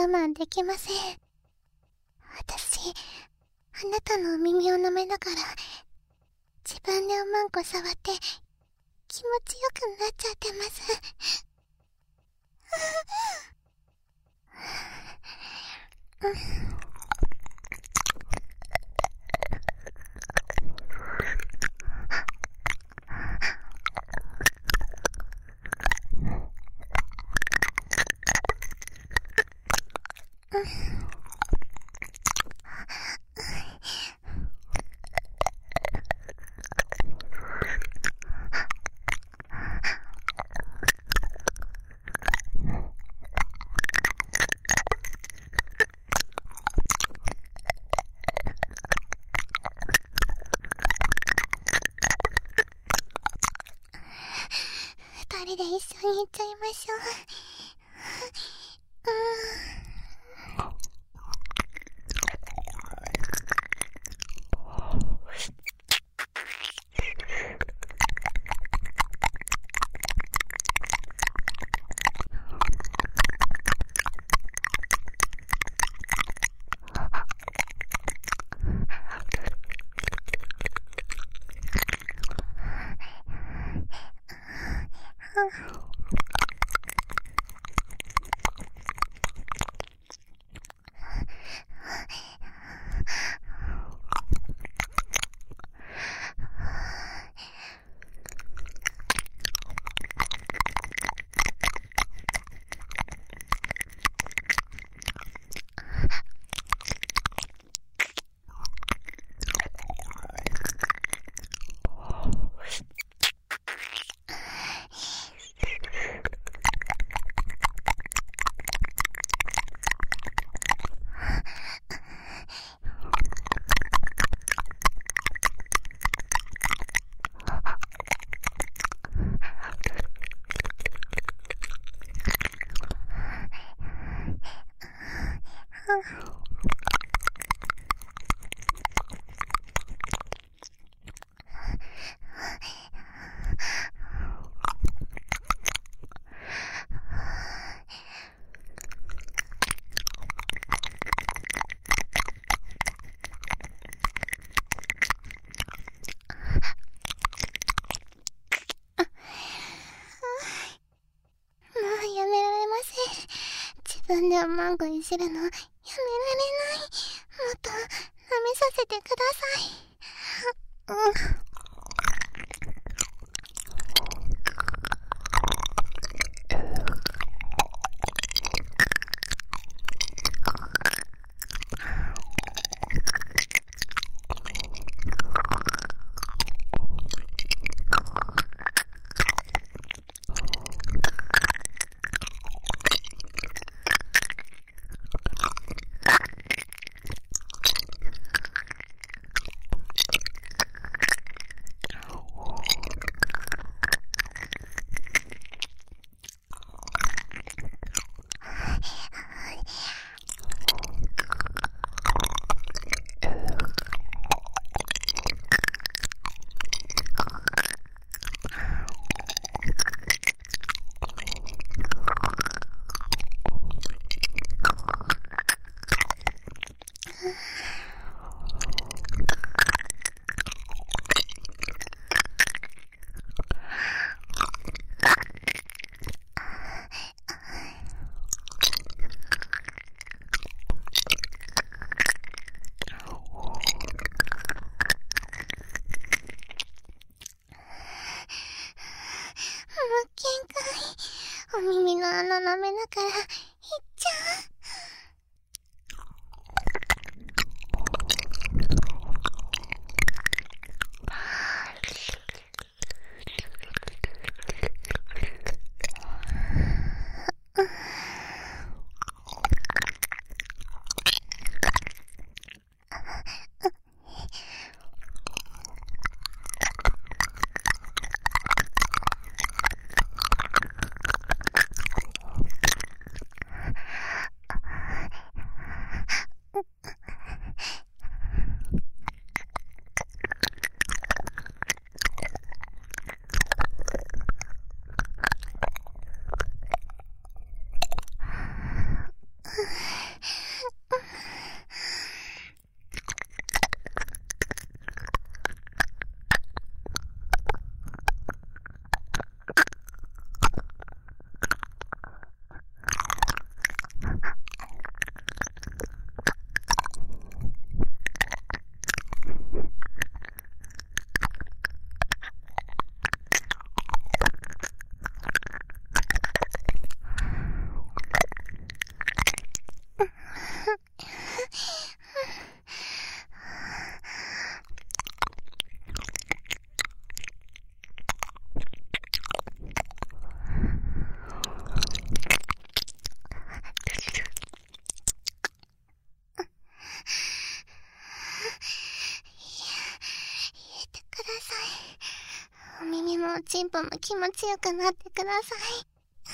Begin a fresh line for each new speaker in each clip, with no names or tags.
慢できません。私、あなたのお耳を舐めながら、自分でおまんこ触って、気持ちよくなっちゃってます。二人で一緒に行っちゃいましょう。自分でおまんこいじるのやめられない。もっと舐めさせてください。お耳の穴舐めながらいっちゃう。 チンポも気持ちよくなってください。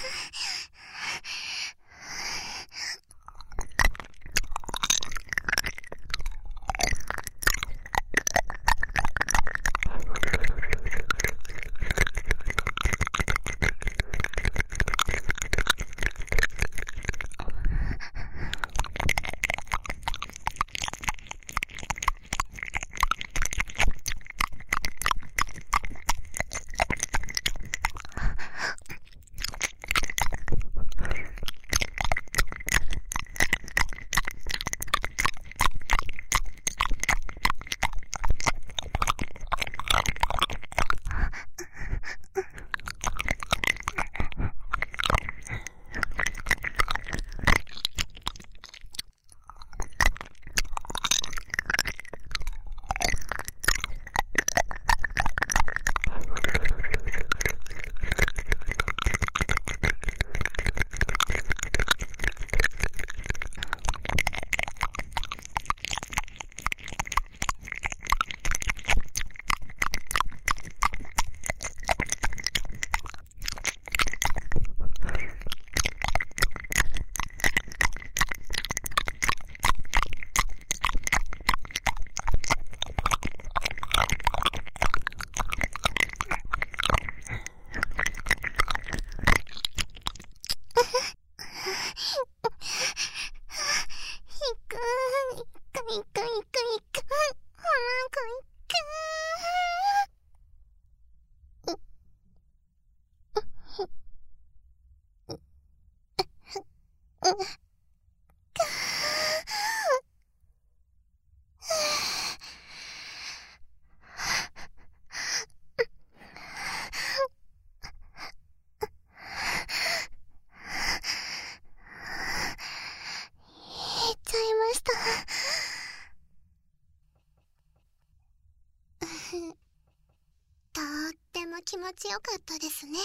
とっても気持ちよかったですね。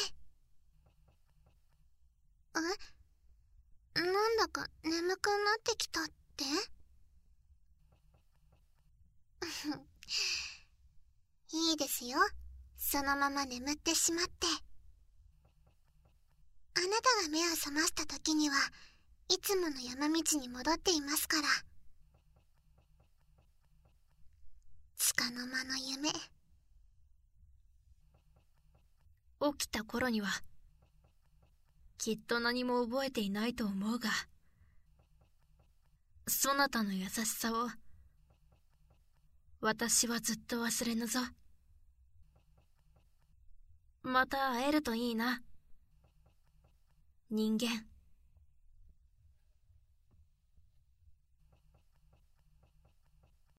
なんだか眠くなってきたっていいですよ、そのまま眠ってしまって。あなたが目を覚ました時にはいつもの山道に戻っていますから。束の間の夢。
起きた頃にはきっと何も覚えていないと思うが、そなたの優しさを私はずっと忘れぬぞ。また会えるといいな、人間。